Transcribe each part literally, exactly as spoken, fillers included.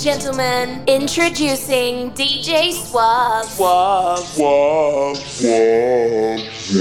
gentlemen, introducing D J Suave. Suave. Suave. Suave.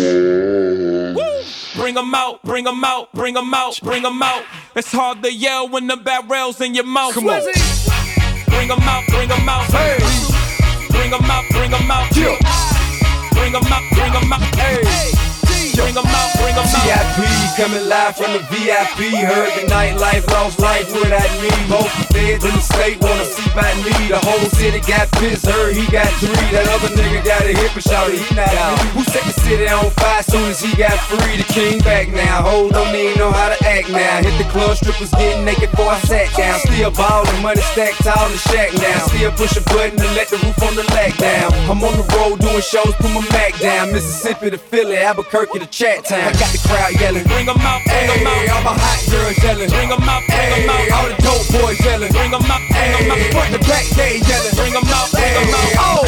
Bring 'em out, bring 'em out, bring 'em out, bring 'em out. It's hard to yell when the barrel's in your mouth. Come on. Bring 'em out, bring 'em out. Hey. Bring 'em out, bring 'em out. Yeah. Bring 'em out, bring 'em out. Hey. Bring 'em out, bring 'em out. T I P coming live from the V I P. Heard the nightlife, lost life without me. Most feds in the state wanna see by me. The whole city got pissed, heard he got three. That other nigga got a hip and shouted he not out. Who set the city on fire soon as he got free? The king back now, hoes don't even know how to act now. Hit the club, strippers getting naked before I sat down. Still ballin', money stacked tall in shack now. Still push a button and let the roof on the lack down. I'm on the road doing shows, put my Mac down. Mississippi to Philly, Albuquerque to Chat Town. I got the crowd yelling, bring 'em out, bring 'em out. All my hot girls yelling, bring 'em out, bring 'em out. All the dope boys yelling, bring 'em out, bring 'em out. Front the back gate yelling, bring 'em out, bring 'em out. Oh.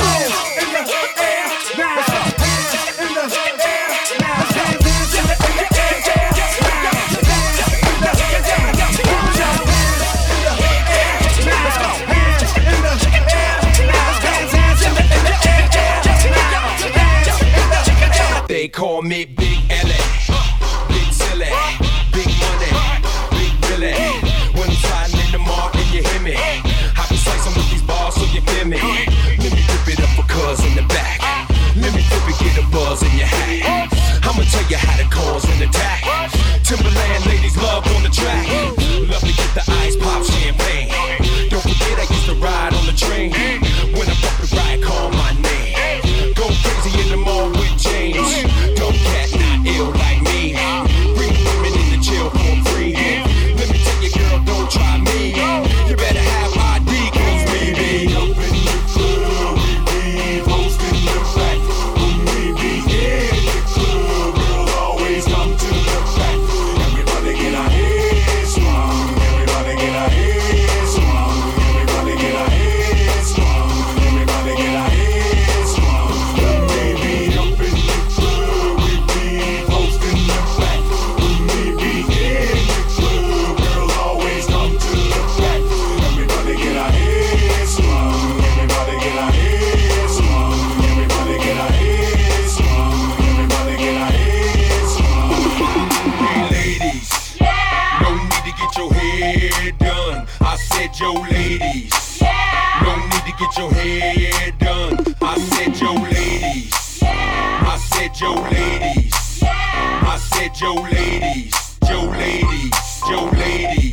They call me Big Ellie, Big Silly, Big Money, Big Billy. When I'm sliding in the mall and you hear me, I be slicing with these bars so you feel me. Let me rip it up for cuz in the back. Let me flip it, get a buzz in your hat. I'ma tell you how to cause an attack. Timberland ladies love on the track. Love to get the ice pop champagne. Don't forget I used to ride on the train. When I bump the ride, call my name. Go crazy in the mall with James. Dumb cat, not ill like me. Bring women in the chill for free. Let me tell you, girl, don't try me. You better have I D, cause we be up in the club. We be posting the back. When we be in the club, girls always come to the back. Everybody get our heads strong. Everybody get our heads strong. Everybody get our heads strong. Everybody get our heads strong. When we be up in the club, we be posting the back. When we be in the club, girls always come to the back. Everybody get our heads strong. Everybody get our heads strong. Everybody get our heads strong. Everybody get our heads strong. Hey ladies, no need to get your hair done. I said yo ladies. No need to get your hair done. I said yo ladies. I said yo ladies. I said yo ladies. Yo ladies. Yo ladies.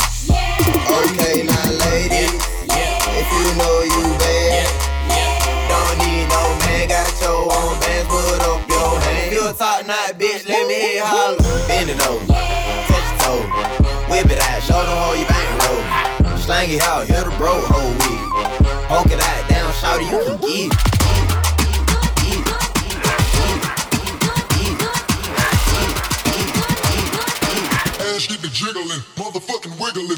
Okay, now ladies, if you know you bad, don't need no man, got your own bands, put up your hand. If you a top knot bitch, let me hear you holler. Bend it over, touch your toe, whip it out, show them how you bankroll. Slang it out, hit the bro whole week. Poke it out, down, shout it, you can get it. Ass get the jiggling, motherfucking wiggling.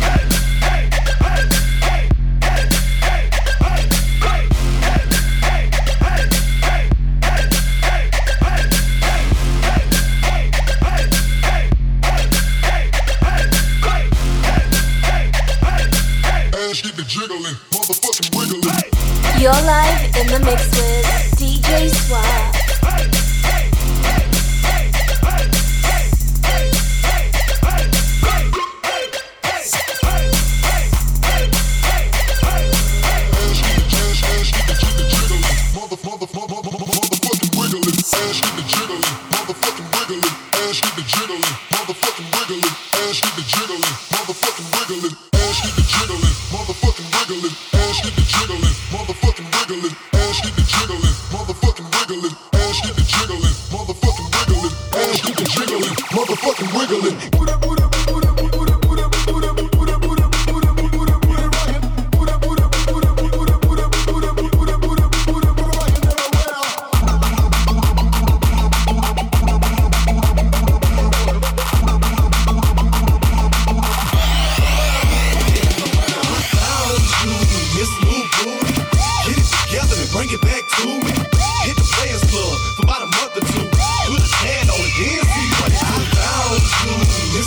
Ass get the jiggling, motherfucking wiggling. You're live in the mix with D J Suave. Motherfucking wiggling. Bring it back to me. Hit the Players Club for about a month or two. Put his hand on the dance. See what I found you.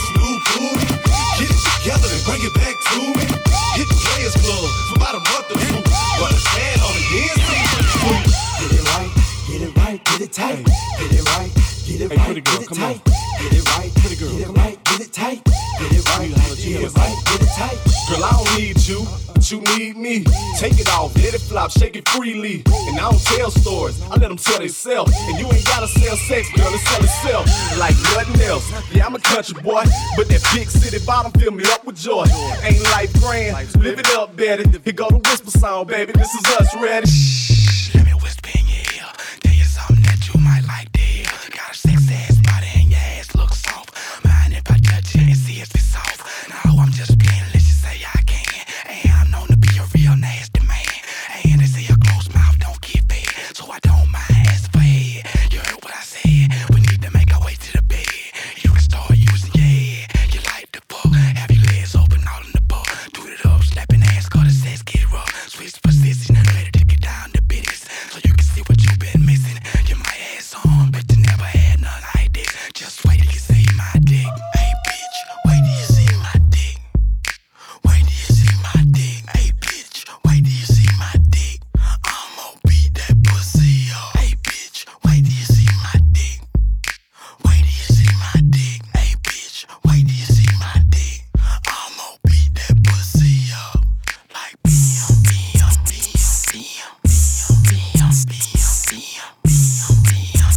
it hey, right, pretty girl, get it come tight. on. Get it right, pretty girl, get it right, get it tight. Get it right, get it right, get it tight. Girl, I don't need you, but you need me. Take it off, let it flop, shake it freely. And I don't tell stories, I let them tell themselves. And you ain't gotta sell sex, girl, it sell itself like nothing else. Yeah, I'm a country boy, but that big city bottom fill me up with joy. Ain't life grand, live it up, Betty. Here go the whisper sound, baby, this is us, ready? Let me whisper in your ear, tell you something that you might like to hear. Got a sex ass body and your ass looks soft. Mind if I touch you and see if it's soft? No, I'm just being, let's just say I can. And I'm known to be a real nasty man. And they say a closed mouth don't get fed, so I don't mind asking for head. You heard what I said, we need to make our way to the bed. You can start using your head, you like the book. Have your legs open all in the book. Do it up, slapping ass, call the sex get rough. Switch position, ready to get down to business, so you can see what you've been missing. You might have some, but you never had none like this. Just wait till you see my dick. Hey bitch, wait till you see my dick. Wait till you see my dick. Hey bitch, wait till you see my dick. I'ma beat that pussy up. Hey bitch, wait till you see my dick. Wait till you see my dick. Hey bitch, wait till you see my dick. I'ma beat that pussy up. Like bam, bam, bam, bam, bam, bam, bam, bam, bam,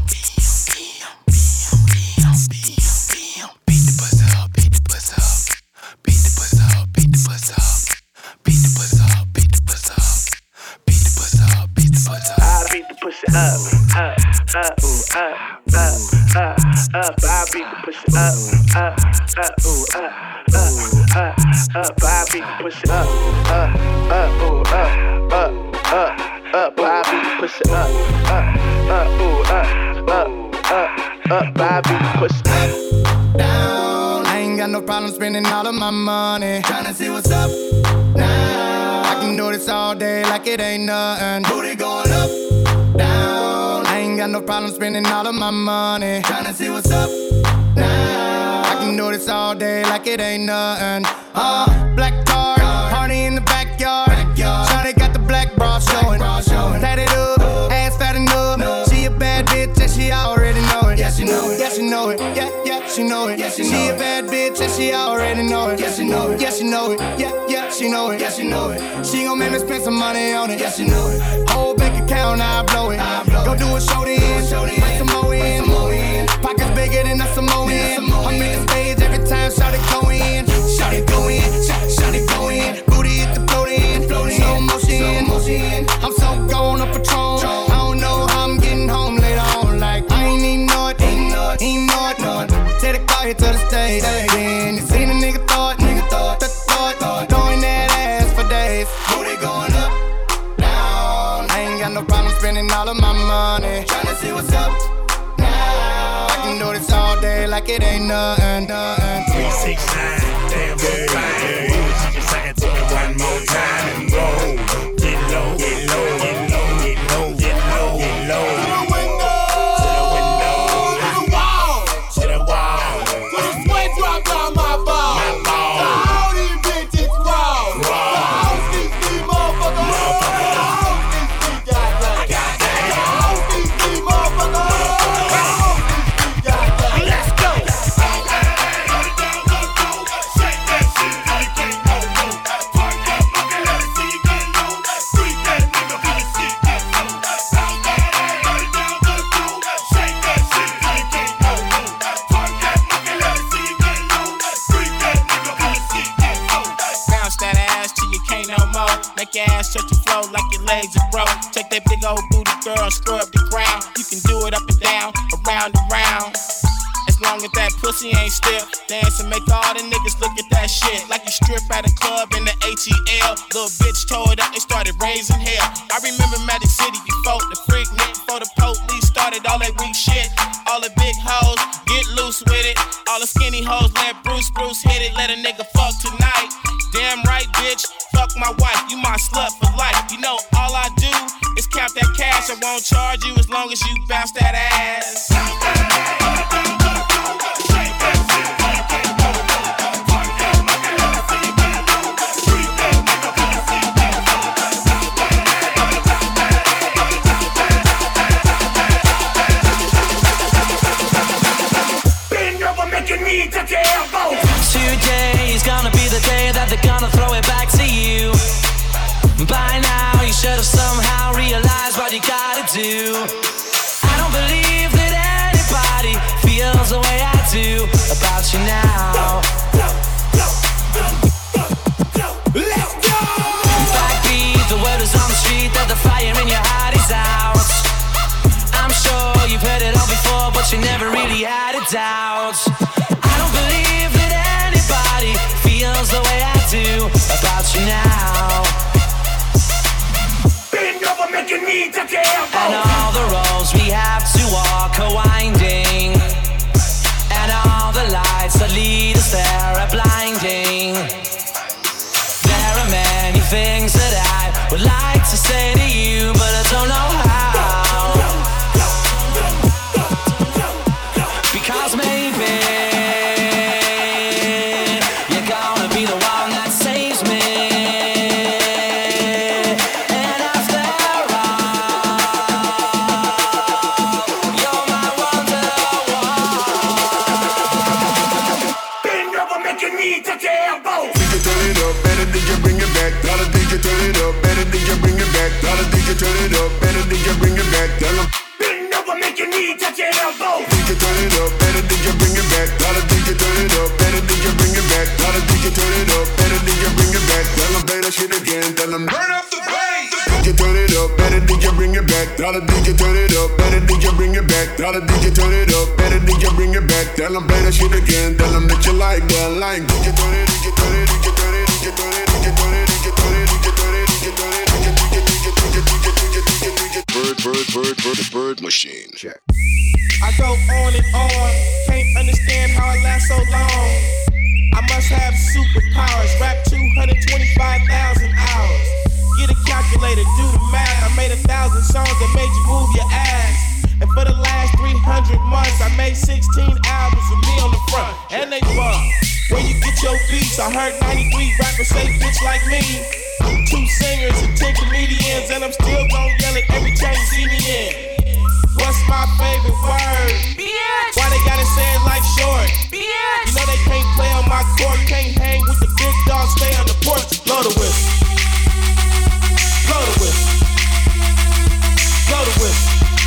bam, bam, bam. Beat the pussy up, beat the pussy up. Beat the pussy up, beat the pussy up. Beat the pussy up, beat the pussy up. Beat the pussy up, beat the pussy up. I beat the pussy up, up, up, ooh, up, up, up, up. I beat the pussy up, up, up, ooh, up, up, up, up. I beat the pussy up, up, up, ooh, up, up, up, up. I beat the pussy up, up, up, ooh, up, up, up, up. I beat the pussy up. Down. I ain't got no problem spending all of my money. Tryna see what's up now. I can do this all day like it ain't nothing. Booty going up, down. I ain't got no problem spending all of my money. Tryna see what's up now. I can do this all day like it ain't nothing. Uh, black car, party in the backyard. Shawty got the black bra showing. Tatted up, ass fat enough. She a bad bitch and she already know it. Yeah, she know it. Yeah, she know it. Yeah, yeah, she know it. Yeah, she know it. She a bad bitch and she already know it. Yeah, she know it. Yeah, she know it. Yeah, yeah, she know it. Yeah, she know it. She gon' make me spend some money on it. Yeah, she know it. Whole bank account, I blow it. Go do a show then, bring some more in. Pockets bigger than a Samoan. I'm in the stage every time Shawty go in. Shawty go in, Shawty go in. Booty hit the float in, slow motion. I'm so gone up Patron. I don't know how I'm getting home later on. Like I ain't even know it, ain't know it, ain't know it. Take the car here to the stage. Then you seen a nigga thought, nigga thought, thought, throwing that ass for days. Booty going up, down. I ain't got no problem spending all of my money. Tryna see what's up now. I can do this all day like it ain't nothing, nothing. three six nine, damn good fine. She can sing it to me one more time and roll. Get low, get low, get low, get low, get low, get low. To the window, to the window, to the wall, to the wall. To the sweat drop down my ball, my ball. To all these bitches raw, raw. To all these these motherfuckers, motherfuckers. To all these these goddamn, goddamn. To all these these motherfuckers, to all these these goddamn. Let's go. Make your ass touch the floor like your legs are broke. Take that big old booty girl and scrub the ground. You can do it up and down, around and round. As long as that pussy ain't stiff, dance and make all the niggas look at that shit. Like you strip at a club in the A T L. Little bitch tore it up, they started raising hell. I remember Magic City before the freak nick, before the police started all that weak shit. All the big hoes, get loose with it. All the skinny hoes, let Bruce Bruce hit it. Let a nigga fuck tonight. Damn right, bitch, fuck my wife, you my slut for life. You know all I do is count that cash. I won't charge you as long as you bounce that ass. need to your elbow. Today is gonna be the day that they're gonna throw it back to you. By now you should have somehow realized what you gotta do. I don't believe that anybody feels the way I do about you now. Let's go! Backbeat, the word is on the street that the fire in your heart is out. I'm sure you've heard it all before, but you never really had a doubt. I don't believe that anybody feels the way I do about you now. Bend over, make your knee touch your elbow. And all the roads we have to walk are winding, and all the lights that lead us there are blinding. There are many things that I would like to say to you, but I don't know how. Because maybe you're gonna be the one that saves me. And after all, you're my wonderwall. Bend over, make your knee touch your elbow. D J turn it up, better D J bring it back. Tell the D J turn it up, better D J bring it back. Tell the D J turn it up, better D J bring it back. Tell him. Bend over, make your knee touch your elbow. D J turn it up, better D J bring it back. Tell the D J turn it up, better D J bring it back. Tell the D J turn it up, better D J bring it back. Tell him play that shit again. Tell him turn up the bass. D J turn it up, better D J bring it back. Tell the D J turn it up, better D J bring it back. Tell the D J turn it up, better D J bring it back. Tell him play that shit again. Tell him that you like that line. D J turn it, D J turn it, D J turn it, D J turn it, D J turn it, D J turn it, D J turn it, D J turn it, D J turn it, D J turn it, D J turn it, D J turn it. Bird, bird, bird, bird, bird machine. Check. I go on and on, can't understand how I last so long. I must have superpowers, rap two hundred twenty-five thousand hours. Get a calculator, do the math. I made a thousand songs that made you move your ass. And for the last three hundred months, I made sixteen albums with me on the front, and they bump. Where you get your beats? I heard ninety-three rappers say bitch like me. Two singers and ten comedians, and I'm still gon' yell it every time you see me in. What's my favorite word? Bitch. Why they gotta say it like short? Bitch. You know they can't play on my court, can't hang with the big dogs, stay on the porch. Blow the whistle. Blow the whistle. Blow the whistle.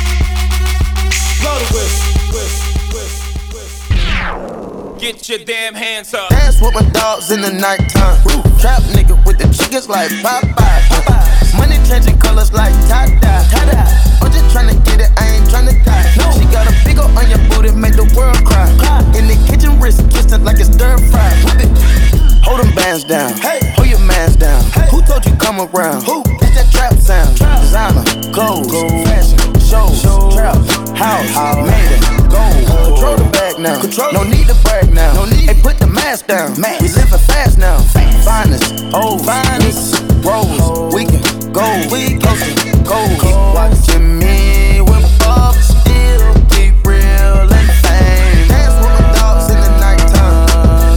Blow the whistle. Whistle, whistle, whistle. Get your damn hands up. Dance with my dogs in the nighttime. Trap nigga with the chickens like Popeye. Money changing colors like tie-dye. I'm just tryna get it, I ain't tryna die. She got a big ol' on your booty, make the world cry. In the kitchen, wrist twisted like it's stir fry. Hold them bands down, hold your mans down. Who told you come around? Who? That's that trap sound. Designer, gold, fashion, shows, trap, house, made it, gold. Control the bag now, no need to brag now. Hey, put the mask down, we living fast now. Finest, oh, finest, rose, we can go, we go, go. Keep watching me with Bob, still keep real and fame. Dance with my dogs in the nighttime.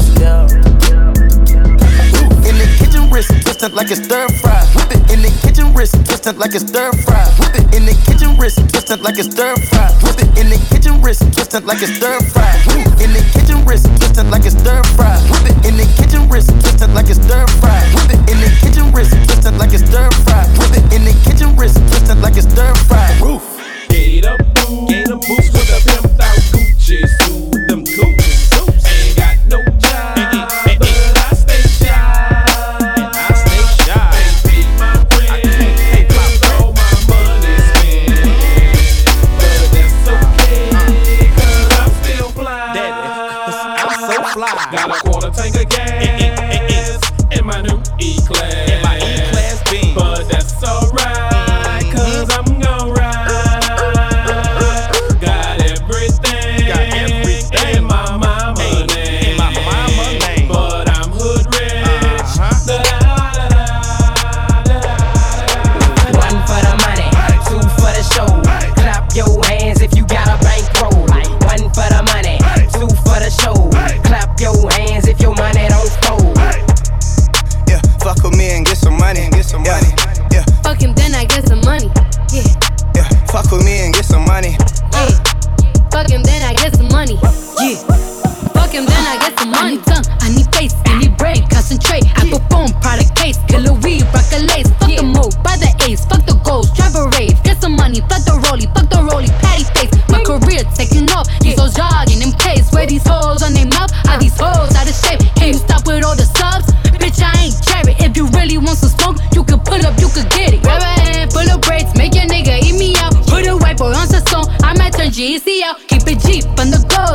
In the kitchen, wrist twisted like it's stir fry. Whip it in the kitchen, wrist twisted like it's stir fry. Whip it in the kitchen, wrist twisted like it's stir fry. Whip it in the kitchen, wrist twisted like it's stir fry. In the kitchen, wrist twisted like it's stir fry. Whip it in the kitchen, wrist twisted like it's stir fry. Whip it in the kitchen, wrist twisted like it's stir fry. Whip it in the kitchen, wrist twisted like it's stir fry. Roof. Gator boots, gator boots with a pimped out Gucci suit. Them Gucci suits ain't got no job, but I stay shy. I stay shy. Can't pay my rent. I can't pay my all my money spent, but that's okay, 'cause I'm still fly. Daddy, I'm so fly. Got a quarter tank of gas in my new E-Class. In my E-Class Beam, but that's alright, 'cause I'm gon' ride. Got everything, got everything in my mama name, in my mama name, but I'm hood rich. One for the money, two for the show. Clap your hands if you got a bankroll. One for the money, two for the show. Clap your hands if your money don't fold. Yeah, fuck with me and get some money, get some money. Yeah, fuck him, then I get some money. Yeah, yeah, fuck with me and get some money. Yeah, fuck him, then I get some money. Yeah, fuck him, then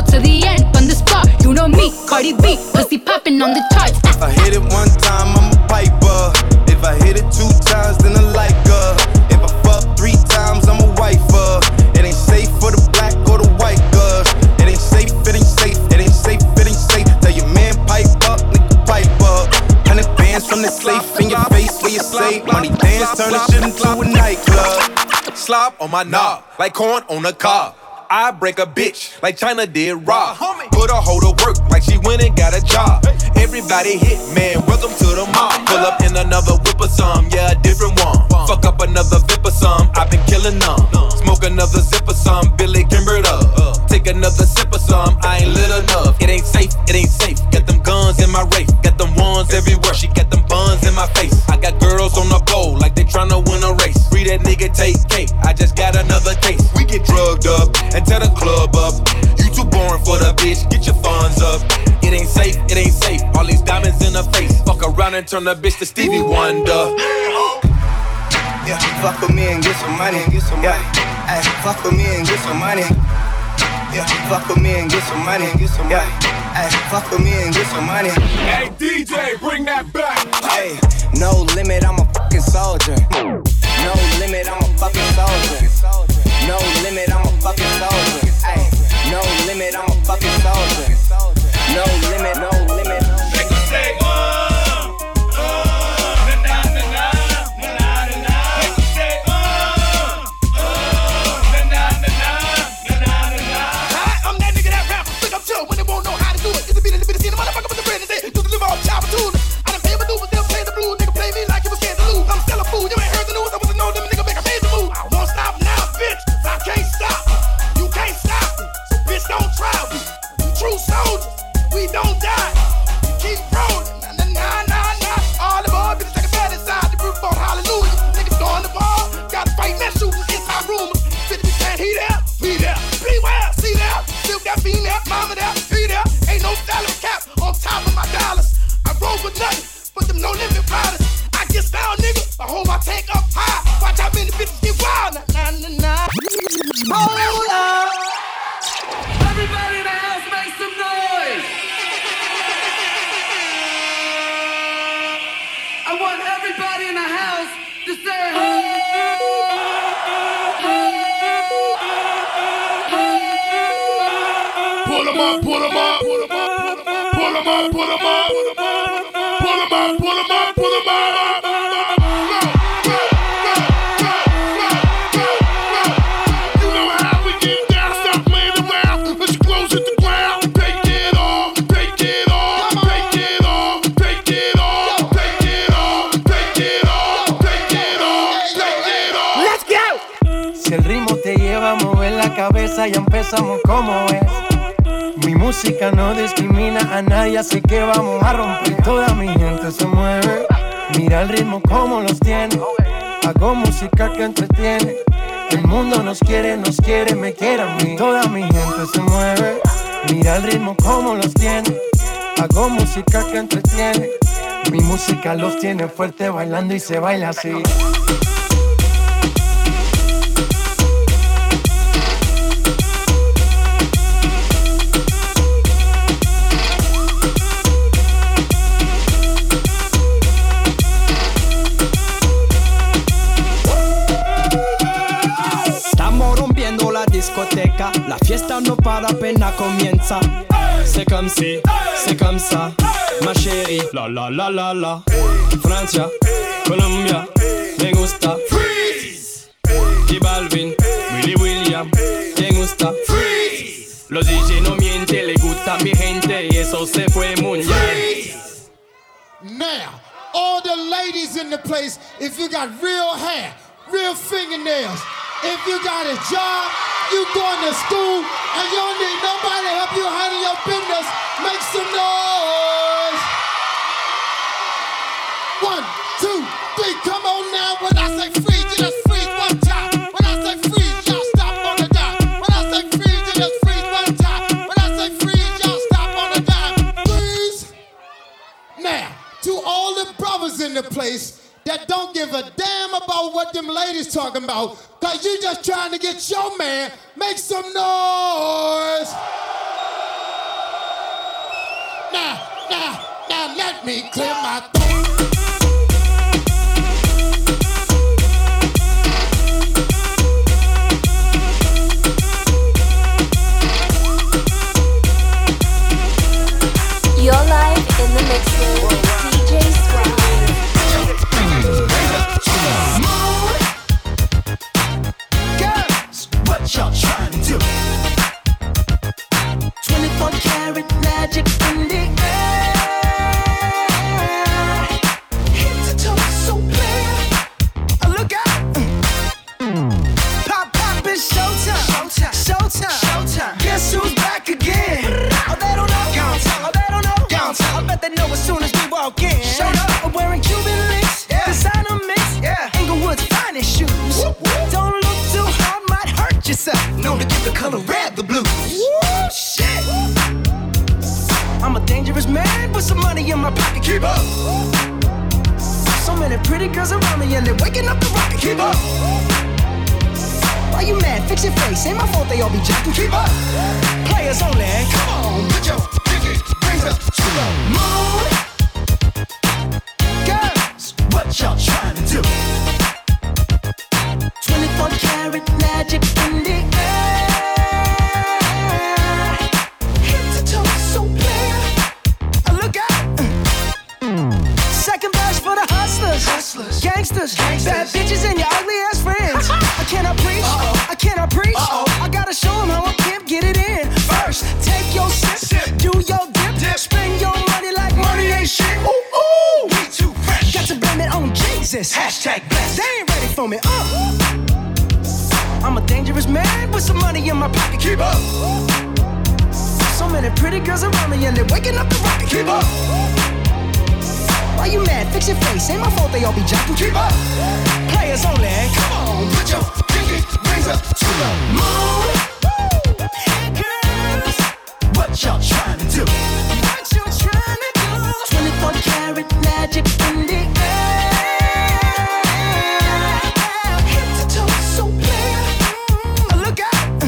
to the end, on the spot. You know me, Cardi B, pussy popping on the charts. If I hit it one time, I'm a piper. If I hit it two times, then I like her. If I fuck three times, I'm a wifer. It ain't safe for the black or the white girls. It ain't safe, it ain't safe, it ain't safe, it ain't safe. Tell your man pipe up, nigga pipe up. Hundred bands from the safe in your face where you safe. Money dance, turn this shit into a nightclub. Slop on my knob, like corn on a cob. I break a bitch like China did Rob. Put a hoe to work like she went and got a job. Everybody hit, man, welcome to the mob. Pull up in another whip or some, yeah, a different one. Fuck up another vip or some, I've been killing them. Smoke another zip or some, Billy Kimbered up. Take another sip or some, I ain't lit enough. It ain't safe, it ain't safe. Got them guns in my race, got them ones everywhere. She got them buns in my face. I got girls on the bowl like they tryna win a race. Free that nigga, take cake, I just got another case. We get drugged up and tear the club up. You too boring for the bitch, get your funds up. It ain't safe, it ain't safe. All these diamonds in her face. Fuck around and turn the bitch to Stevie Wonder. Yeah, fuck with me and get some money. Get some yeah, ay, fuck with me and get some money. Yeah, fuck with me and get some money. Get some yeah, ay, fuck with me and get some money. Hey D J, bring that back. Hey, no limit, I'm a fucking soldier. No limit, I'm a fucking soldier. No limit, I'm a fucking soldier. Ay, no limit, I'm a fucking soldier. No limit, no limit. Make them say, uh, uh, na na na na, na na na na. Make them say, uh, uh, na na na na, na na na na. Hi, I'm that nigga that rap, stick up chill when they won't know how to do it. Get the beat in the beat, see the motherfucker with the bread and say, do the live off chopper tune. I done pay my dues, but they'll play the blues. Nigga play me like you was scared to lose. I'm still a fool, you ain't heard the news. I wasn't know them nigga make a major move. I won't stop now, bitch. I can't stop. You can't stop me, so bitch don't try me. True soldiers, we don't die. We keep rolling. Nah, nah, nah, nah. All the boys bitches take a bad inside the roof on hallelujah. Niggas going the ball, gotta fight that shooters inside rumors. fifty percent he there, we there. Beware, see there. Still got female, mama there, he there. Ain't no salary cap on top of my dollars. I roll with nothing, but them no limit riders. I get style, nigga, I hold my tank up high. Watch how many bitches get wild. Nah, nah, nah, nah. Hold up. Everybody in the house make some noise. I want everybody in the house to say hey. Pull 'em up, pull 'em up, pull 'em up, pull 'em up, pull 'em up, pull 'em up, pull 'em up, pull 'em up. You know how we get down, stop playing around. Let you close at the ground. Take it off, take it off, take it off, take it off, take it off, take it off, take it off, take it off. Let's go. Si el ritmo te lleva a mover la cabeza, ya empezamos como es. Mi música no discrimina a nadie, así que vamos a romper. Toda mi gente se mueve. Mira el ritmo como los tiene. Hago música que entretiene. El mundo nos quiere, nos quiere, me quiere a mí. Toda mi gente se mueve. Mira el ritmo como los tiene. Hago música que entretiene. Mi música los tiene fuerte bailando y se baila así. Discoteca, la fiesta no para apenas comienza. C'est comme si, c'est comme ça, ma chérie. La la la la la. Francia, Colombia, me gusta. Freeze. J Balvin, Willy William, me gusta. Freeze. Los D J no mienten, le gusta mi gente y eso se fue mundial. Freeze. Now, all the ladies in the place, if you got real hair, real fingernails, if you got a job, you going to school, and you don't need nobody to help you handle your business, make some noise. One, two, three, come on now. When I say freeze, you just freeze one time. When I say freeze, y'all stop on the dime. When I say freeze, you just freeze one time. When I say freeze, y'all stop on the dime. Freeze. Now, to all the brothers in the place that don't give a damn about what them ladies talking about, cause you just trying to get your man, make some noise. now, now let me clear my throat. Your life in the mix with D J Swag. Girls, what y'all trying to do? twenty-four karat magic in the air. Head to toe, so clear. Oh, look out. Pop, pop, it's showtime. Showtime. Showtime. Showtime. Guess who's back again? Oh, they don't know. Oh, they don't know. I bet they know as soon as we walk in. Showed up. I'm wearing Cuban links. Yeah. Designer mix. Yeah. Inglewood's finest shoes. Whoop, whoop. Don't look too hard, might hurt yourself. Known to give the color red the blues. Woo, shit. I'm a dangerous man with some money in my pocket. Keep up. So many pretty girls around me and they're waking up the rocket. Keep up. Why you mad? Fix your face. Ain't my fault they all be jacking. Keep up. Players only. Come on, put your pinky rings up to the moon. Girls, what y'all trying to do? twenty-four karat magic in the air. Head to toe, so clear. Oh, look out. Second verse for the hustlers, hustlers, gangsters, gangsters, bad bitches and your ugly ass friends. I cannot preach, uh-oh. I cannot preach. Uh-oh. I gotta show them how a pimp get it in. First, take your sip, sip. Do your dip, dip, spend your money like money ain't shit. Ooh, ooh, we too fresh. Got to blame it on Jesus. Hashtag blessed. They ain't ready for me. Uh. I'm a dangerous man with some money in my pocket. Keep up. So many pretty girls around me and they're waking up the rocket. Keep up. Why you mad? Fix your face. Ain't my fault they all be jacking. Keep up. Players only. Come on, put your pinky rings up to the moon. Girls, what y'all trying to do? What you trying to do? twenty-four karat magic in the air. Head to toe, so clear. Oh, look out.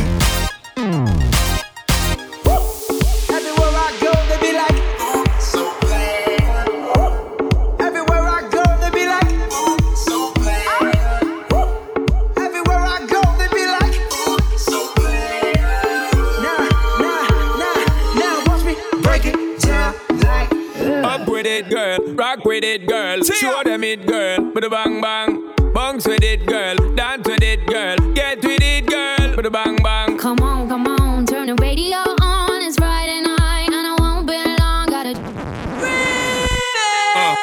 Woo. Everywhere I go, they be like, so clear. Everywhere I go, they be like, so clear. Everywhere I go, they be like, so clear. Nah, nah, nah, now watch me break it down like. Up with it, girl. Rock with it, girl. Show them it, girl. With a bang bang. Bounce with it, girl. Dance with it, girl. Get with it, girl. With a bang bang. Come on, come on, turn the radio on. It's Friday night and I won't be long. Gotta Uh.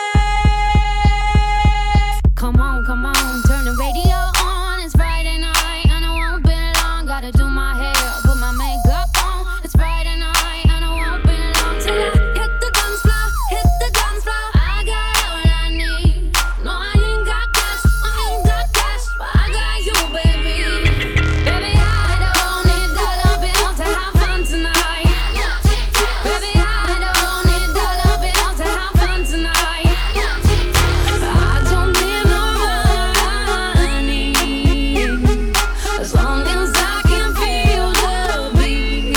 come on, come on, turn the radio on. It's Friday night and I won't be long. Gotta do my hair, put my makeup on. It's Friday night and I won't be long till I hit the dance floor, hit the dance floor. I got all I need. No, I ain't got cash, I ain't got cash, but I got you, baby. Baby, I don't need dollar bills to have fun tonight. Baby, I don't need dollar bills to have fun tonight. I don't need no money as long as I can feel the beat.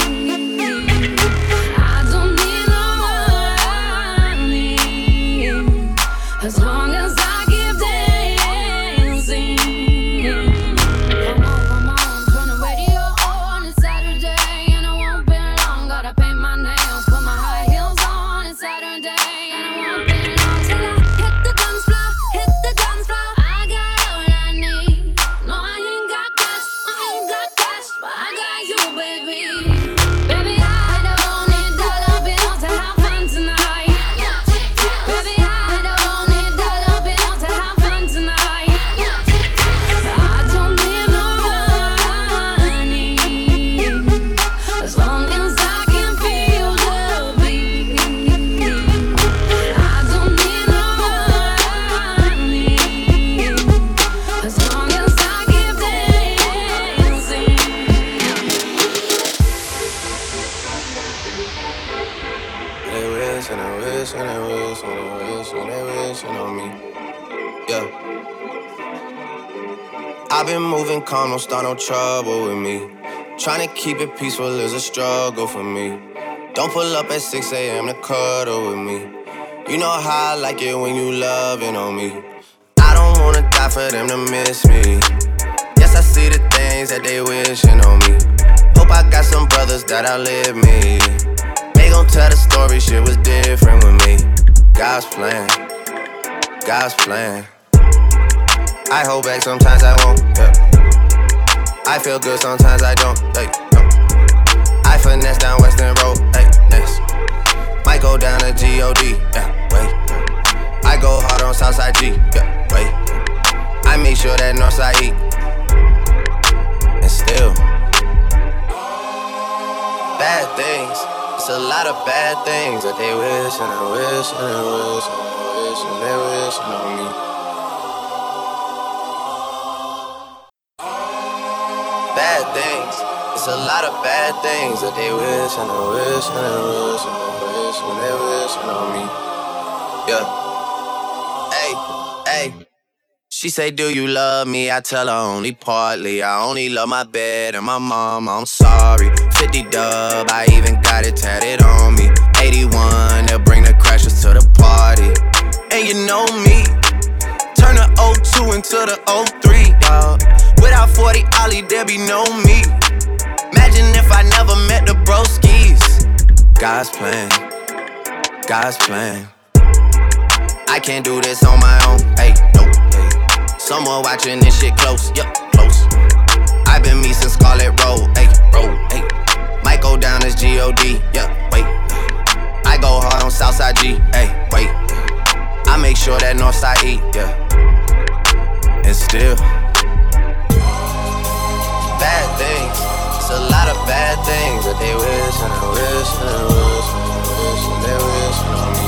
I don't need no money as long as I keep dancing. Come on, come on, turn the radio on. It's Saturday and I won't be long. Gotta paint my nails, put my high heels on. It's Saturday and I won't be long till I hit the dance floor, hit the dance floor. I got all I need. No, I ain't got cash, I ain't got cash, but I got you, baby. Baby, I don't need dollar bills to have fun tonight. Baby, I don't need dollar bills to have fun tonight. I don't need no money as long as I can feel the beat. I don't need no money as long as I keep dancing. They wish and they wish and they wish and they wish and they wishing on me. Yeah. I've been moving calm, don't start no trouble with me. Trying to keep it peaceful is a struggle for me. Don't pull up at six a.m. to cuddle with me. You know how I like it when you loving on me. I don't wanna die for them to miss me. Yes, I see the things that they wishing on me. Hope I got some brothers that outlive me. They gon' tell the story, shit was different with me. God's plan, God's plan. I hold back, sometimes I won't, yeah. I feel good, sometimes I don't, hey, no. I finesse down Western Road, hey, next. Might go down to G O D, yeah, wait. I go hard on Southside G, yeah, wait. I make sure that Northside eat. And still bad things, it's a lot of bad things that they wish and they wish and they wish and they wish and they wish on me. Bad things, it's a lot of bad things that they wish and they wish and they wish and they wish and they wish on me. Yeah. Hey, hey. She say, do you love me? I tell her only partly. I only love my bed and my mom, I'm sorry. fifty dub, I even got it tatted on me. eighty-one, they'll bring the crashers to the party. And you know me, turn the oh two into the oh three, dawg. Without forty Ollie, there be no me. Imagine if I never met the broskies. God's plan, God's plan. I can't do this on my own, hey, nope. Someone watching this shit close, yup, close. I've been me since Scarlet Road, ayy, road, ayy. Might go down as G O D, yeah, wait. I go hard on Southside G, ayy, wait. I make sure that Northside eat, yeah. And still bad things, it's a lot of bad things that they wish and they wish and they wish and they wish and they wish on me.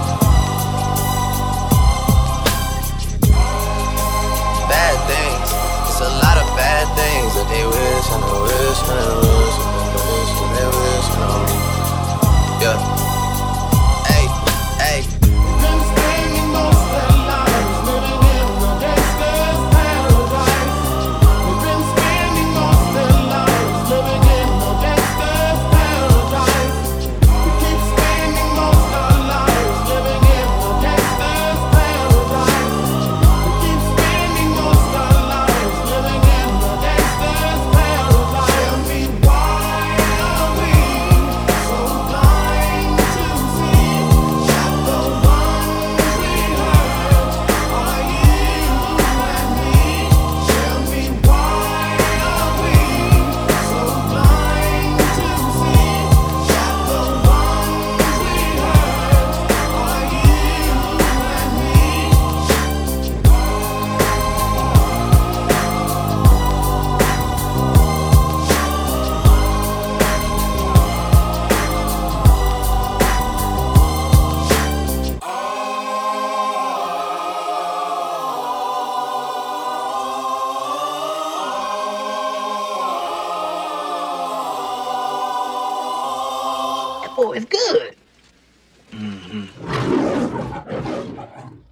Bad things, it's a lot of bad things that they wish and they wish and they wish and they wish and they wish on me. Yeah. Hey, hey. Been spending most of their lives living in the gangster's paradise. We've been spending most of their lives living in the gangster's paradise. We keep spending most of our lives living in the gangster's paradise. We keep spending most of our lives living in the gangster's paradise. Tell me why are we so blind to see that the ones we hurt are you and me? Tell me why are we so blind to see that the ones we hurt are you and me? That boy is good. Mm-hmm.